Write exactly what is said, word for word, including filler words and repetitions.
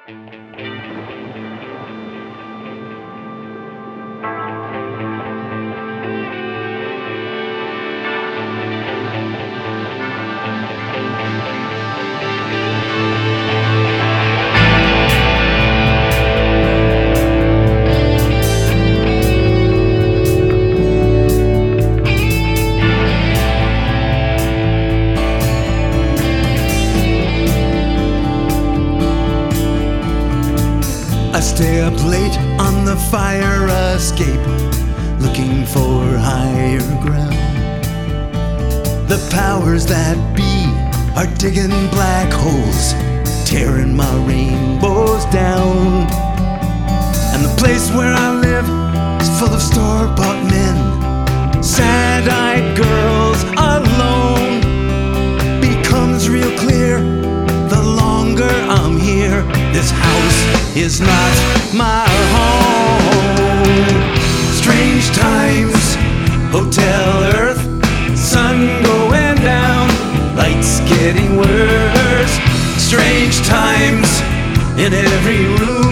I stay up late on the fire escape, looking for higher ground. The powers that be are digging black holes, tearing my rainbows down. And the place where I live is full of store-bought men, sad-eyed girls alone. Becomes real clear the longer I'm here, this house is not my home. Strange times, Hotel Earth, sun going down, lights getting worse. Strange times in every room.